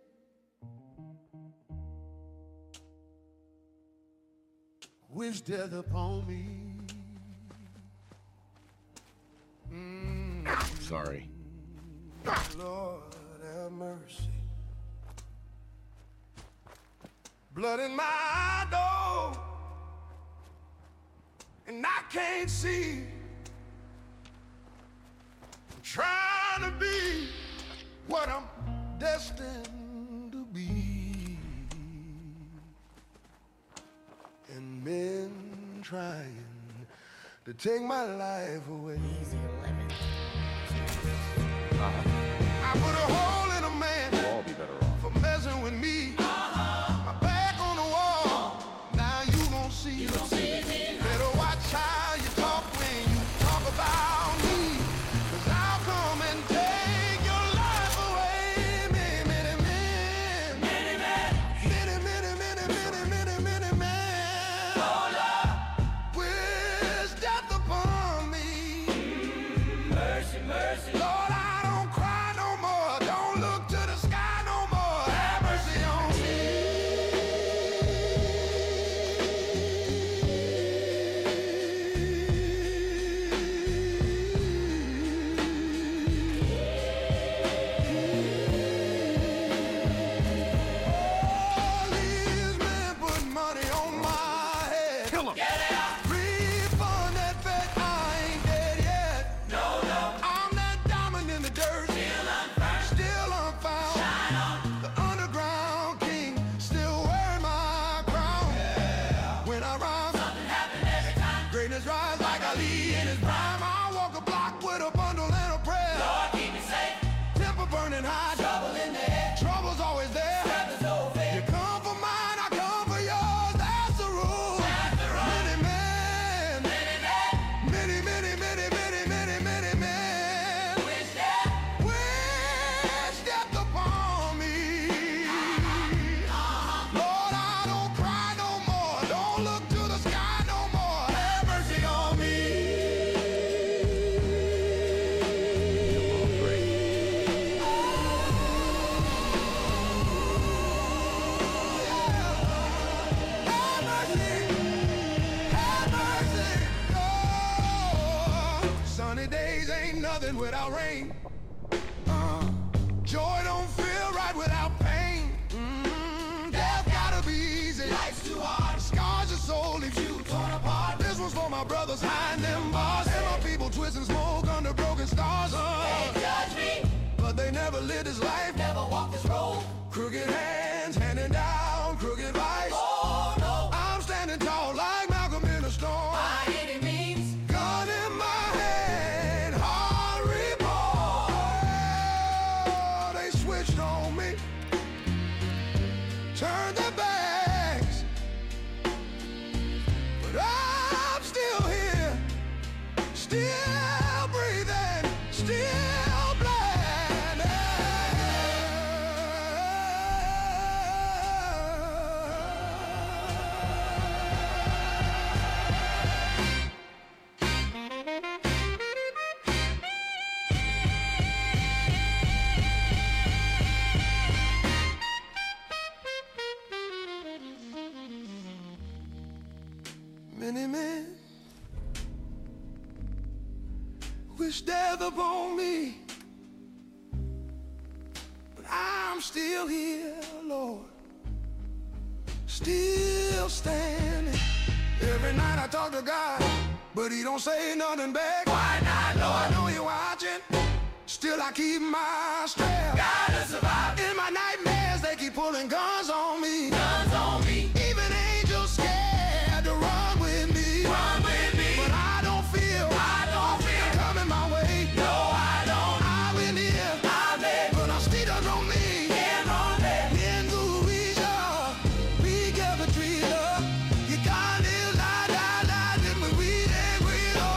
wish death upon me. Mm, Sorry. Lord have mercy. Blood in my door, and I can't see. I'm trying to be what I'm destined to be, and men trying to take my life away. Easy living. I put a hole in a man We'll all be better off. for messing with me. My back on the wall, now you gon' see. Better watch how you talk when you talk about me, 'cause I'll come and take your life away. Many, many men. Many men. Many, many, many, many, many, many men. Wish death upon me. Mercy, mercy. Lord, I don't cry no more. Don't look to the sky no more. Have mercy on all these men put money on my head. Kill him! Refund that bet, I ain't dead yet. No, no. I'm that diamond in the dirt. Still unfound. Still unfound. The underground king, still wearing my crown. When I rhyme, something happens every time. Greatness rise like Ali in his prime. I walk a block with a bundle and a prayer. Lord, keep me safe. Temper burning high. Trouble in the air. Trouble's always there. You come for mine, I come for yours. That's the rule. Many men. Many, many, many, many, many, many men. Wish death. Wish death upon me. Lord, I don't cry no more. Don't look to the sky no more. Have mercy on me. Have mercy. Have mercy. Oh, sunny days ain't nothing without rain. Uh, joy don't feel right without pain. Mm, death gotta be easy. Life's too hard. Scars your soul, leaves you torn apart. This one's for my brothers behind them bars, and my people twisting smoke under broken stars. Uh, they judge me, but they never lived this life. Never walked this road. Crooked hands handing down crooked advice. Oh no, I'm standing tall like Malcolm in a storm. By any means, gun in my hand, hard report. Oh, they switched on me, turned their backs, but I'm still here, still breathing, still blind. Many men wish death upon me. I'm still here, Lord. Still standing. Every night I talk to God, but he don't say nothing back. Why not, Lord? I know you're watching. Still I keep my strap. Gotta survive. In my nightmares, they keep pulling guns on me. Guns on me. Even angels scared to run with me. Run with me. But I don't feel. I don't feel coming my way. No, I don't. I've been here. I've been. But I'm still on me. Yeah, on me. In the region, we get the tree up. You can't live, la, la, la, then we weed and weed on.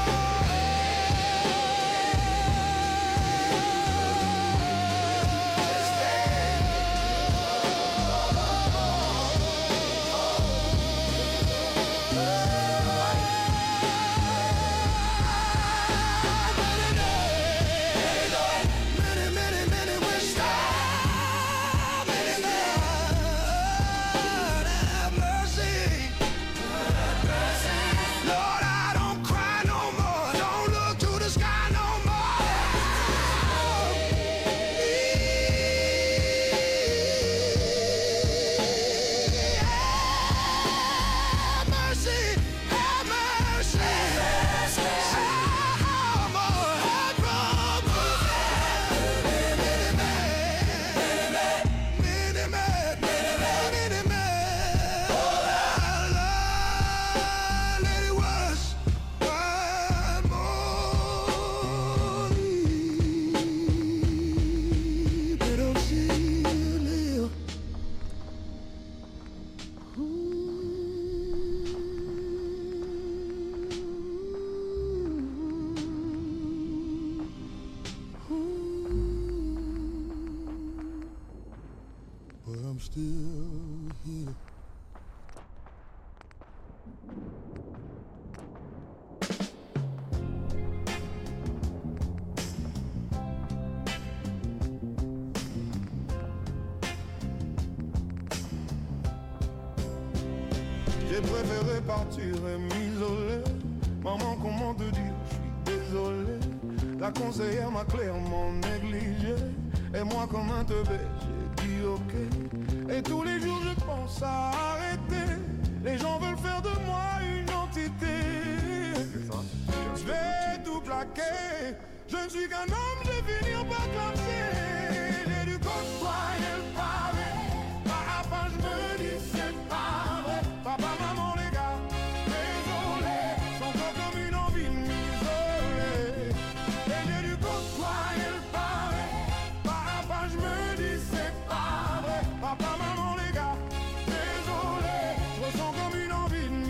But I'm still here. J'ai préféré partir et m'isoler. Maman, comment te dire, je suis désolé. La conseillère m'a clairement négligé. Et moi comme un teubé, j'ai dit ok. Et tous les jours je pense à arrêter. Les gens veulent faire de moi une entité. Je vais tout plaquer. Je ne suis qu'un homme, je vais finir par classer. J'ai dû côtoyer le pavé. Pas à pas je me dis c'est pas vrai. Papa, maman, les gars, désolé. Sans encore comme une envie de m'isoler. Et j'ai dû côtoyer le pavé. Pas à pas je me dis c'est pas vrai. Papa, maman, les gars, désolé. Je ressens comme une envie de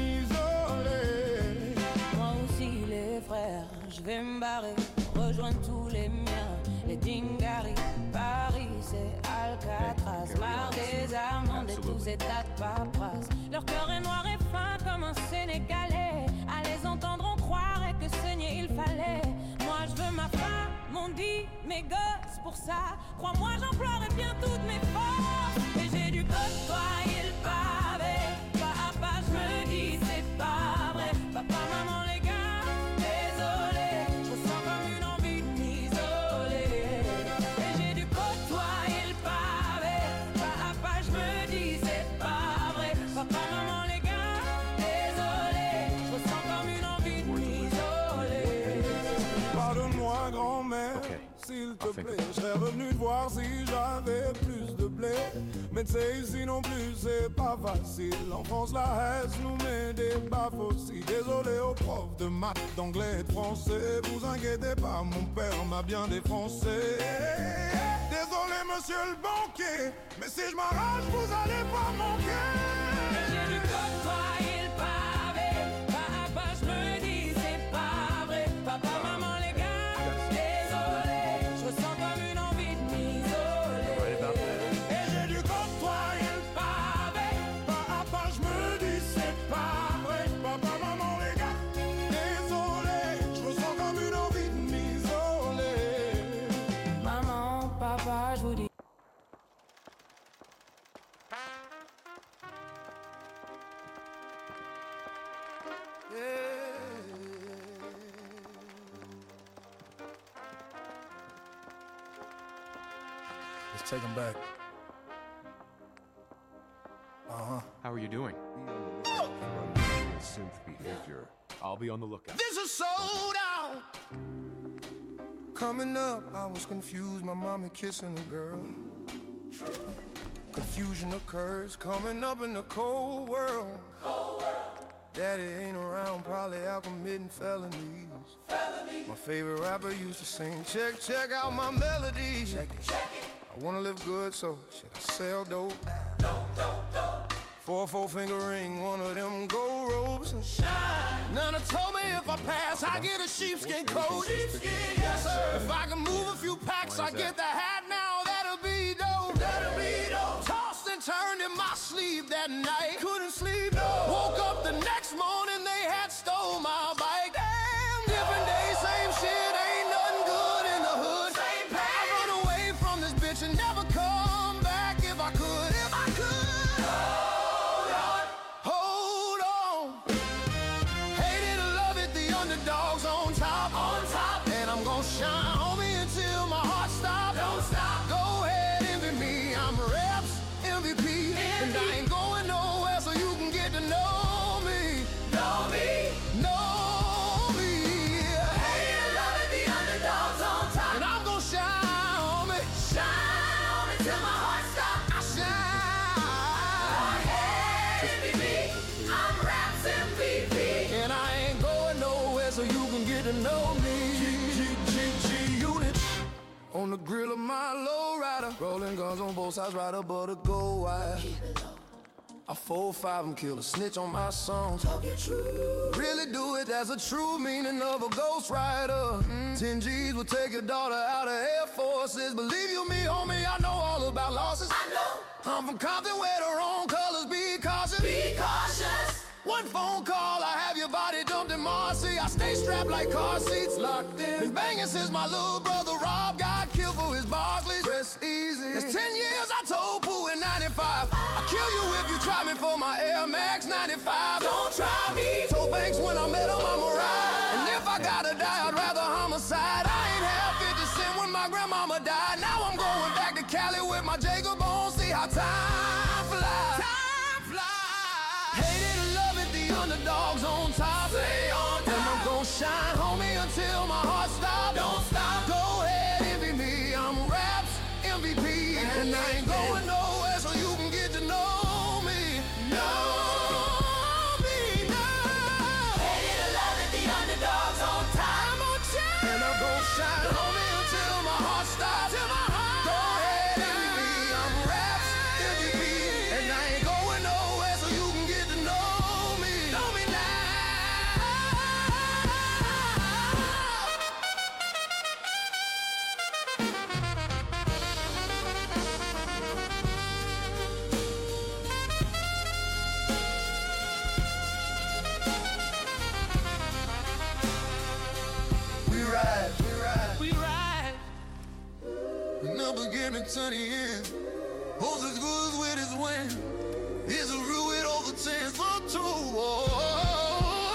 m'isoler. Moi aussi les frères, je vais me barrer, rejoindre tous les miens, les Dingari, Paris, c'est Alcatraz, marre des amendes et tous ces tas de paperasse. Leur cœur est noir et fin comme un Sénégalais, à les entendre on croirait que saigner il fallait. Moi je veux ma femme, mon dit, mes gosses pour ça, crois-moi j'emploierai bien toutes mes forces. Et j'ai dû côtoyer le pavé, pas à pas je me dis c'est pas vrai. Papa, maman, les gars, désolé, je ressens comme une envie de m'isoler. Et j'ai dû côtoyer le pavé, pas à pas je me dis c'est pas vrai. Papa, maman, les gars, désolé, je ressens comme une envie de m'isoler. Pardonne-moi, grand-mère, Okay. s'il te I'll think plaît. about it. Je serais revenu te voir si j'avais plus de blé. Mais tu sais, ici non plus, c'est pas facile. En France, la haine nous met des baffes aussi. Désolé aux profs de maths, d'anglais et de français. Vous inquiétez pas, mon père m'a bien défoncé. Désolé, monsieur le banquier, mais si je m'arrache, vous allez pas manquer. J'ai dû côtoyer le pavé, pas à pas je me dis c'est pas vrai. Papa, maman, les gars, désolé, je ressens comme une envie de m'isoler. Et j'ai dû côtoyer le pavé, pas à pas je me dis c'est pas vrai. Papa, maman, les gars, désolé, je ressens comme une envie de m'isoler. Maman, papa, je vous dis. Let's take him back. Uh-huh. How are you doing? Synth behavior. I'll be on the lookout. This is sold out. Coming up, I was confused. My mommy kissing a girl. Confusion occurs. Coming up in the cold world. Daddy ain't around, probably out committing felonies. Felony. My favorite rapper used to sing, check, check out my melody. Check it, check it. I wanna live good, so should I sell dope? Dope, dope, dope. Four, four finger ring, one of them gold robes and shine. Nana told me if I pass, I get a sheepskin coat. Sheepskin, yes sir. If I can move a few packs, I get the hat now, that'll be dope. That'll be dope. Tossed and turned in my sleep that night. Couldn't sleep, no. Woke up the next morning, they had stole my bike. Damn, different day, same shit, ain't nothing good in the hood. Same pain. I run away from this bitch and never come back if I could, if I could. Hold on, hold on. Hate it or love it, the underdog's on top, on top. And I'm gonna shine on me until my heart stops. Don't stop. Go ahead, envy me, I'm Reps M V P. And I ain't going nowhere so you can get to know me. Know me, know me. Hate it or love it, the underdog's on top. And I'm gonna shine on me, shine on me till my heart stops. I shine. Go ahead, envy me, I'm Reps M V P. And I ain't going nowhere so you can get to know me. G, G, G, G unit. On the grill of my lowrider, rolling guns on both sides, right above the gold wire. I four five and kill a snitch on my songs. Really do it, that's a true meaning of a ghost rider. Mm. Ten G's will take your daughter out of Air Forces. Believe you me, homie, I know all about losses. I know. I'm from Compton where the wrong colors, be cautious. Be cautious. One phone call, I have your body dumped in Marcy. I stay strapped like car seats locked in. Been banging since my little brother Rob got killed for his Barclays. Rest easy. It's ten years I told Pooh in ninety-five. I'll kill you if you try me for my Air Max ninety-five. Don't try me. Told Banks when I met him, I'm a ride. And if I gotta die, I'd rather homicide. I ain't have fifty cent when my grandmama died. Now I'm going back to Cali with my Jacob on. See how time flies. Time flies. Hate it or love it, the underdog's on top. Stay on top. And I'm gonna shine, homie, until my heart stops. Don't stop. Go ahead, envy me. I'm Reps M V P. And I ain't going nowhere so you can get to know me. Know me now. Hate it or love it, the underdog's on top. I'm on top. And I'm gonna shine, homie, until my heart stops. Till my heart. Go ahead, envy me. I'm Reps M V P. And I ain't going nowhere so you can get to know me. Know me now. We ride, we ride, we ride. From the beginning to the end. Who's as good as with his win? He's a rule with over ten for two. Oh,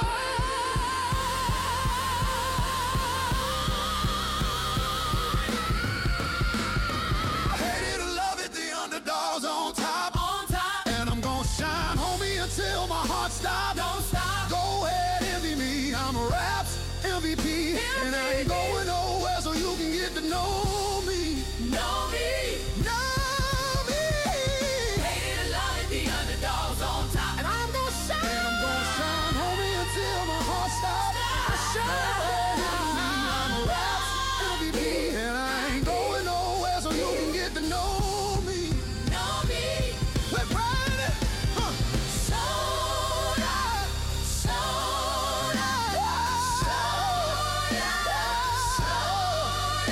I hate it or love it, the underdog's on top. On top. And I'm gonna shine, homie, until my heart stops. Don't stop. Go ahead, envy me. I'm Reps M V P. And I ain't going nowhere so you can get to know me. Know me. Know me. Hate it or love it, the underdog's on top. And I'm gonna shine. And I'm gonna shine, homie, until my heart stops. I shine. I'm Reps M V P. And I ain't going nowhere so you can get to know me. Know me. We're riding. Huh. Sold out. Sold out. Sold out. Sold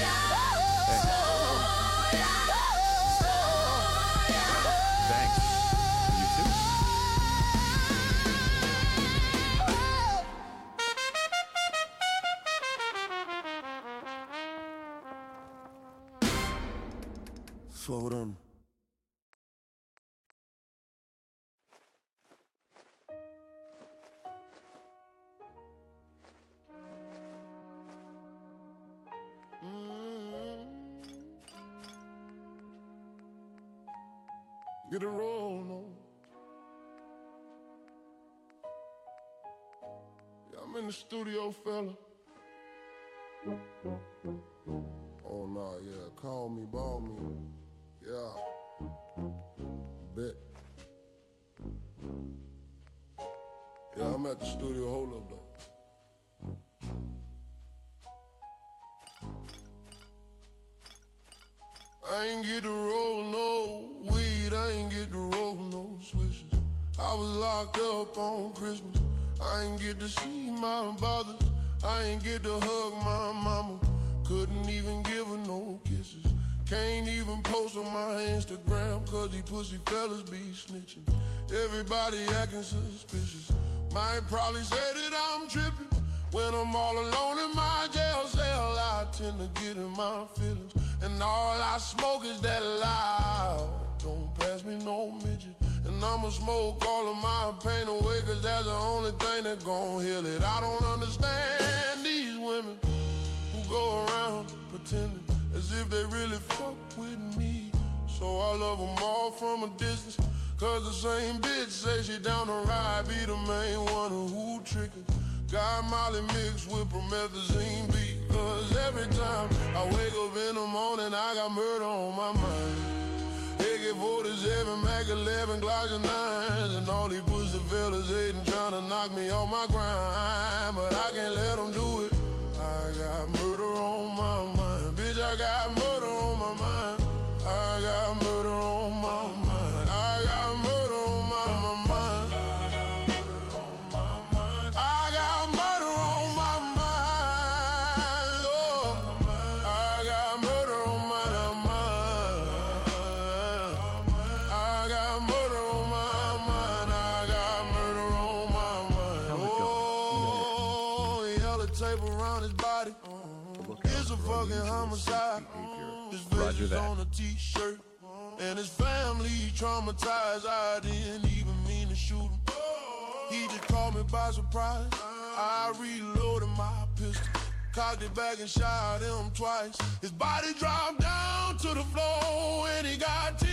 out. Thanks. You too. Slow down. Get a roll on. Yeah, I'm in the studio, fella. Oh, nah, yeah, call me, ball me. Yeah. Bet. Yeah, I'm at the studio, hold up, though. I ain't get to roll no weed, I ain't get to roll no swishes. I was locked up on Christmas, I ain't get to see my brothers, I ain't get to hug my mama, couldn't even give her no kisses. Can't even post on my Instagram, cause these pussy fellas be snitching. Everybody acting suspicious, might probably say that I'm tripping. When I'm all alone in my jail cell, I tend to get in my feelings. And all I smoke is that loud. Don't pass me no midget. And I'ma smoke all of my pain away, cause that's the only thing that gon' heal it. I don't understand these women who go around pretending as if they really fuck with me. So I love them all from a distance, cause the same bitch say she down the ride, be the main one who trickin'. Got Molly mixed with promethazine because every time I wake up in the morning, I got murder on my mind. A K forty-seven, Mac eleven, Glock nines, and all these pussy fellas hating, trying to knock me off my grind. But I can't let them do it. I got murder on my mind. Bitch, I got murder on my mind. I got murder on my mind. I got murder on my, my mind. I got murder on my mind. Lord, I got murder on my mind. I got murder on my mind. I got murder on my mind. Oh, he held a tape around his body. It's a fucking homicide. His face is on a t-shirt, and his family traumatized. I didn't even mean to shoot him. He just caught me by surprise. I reloaded my pistol, cocked it back and shot him twice. His body dropped down to the floor, and he got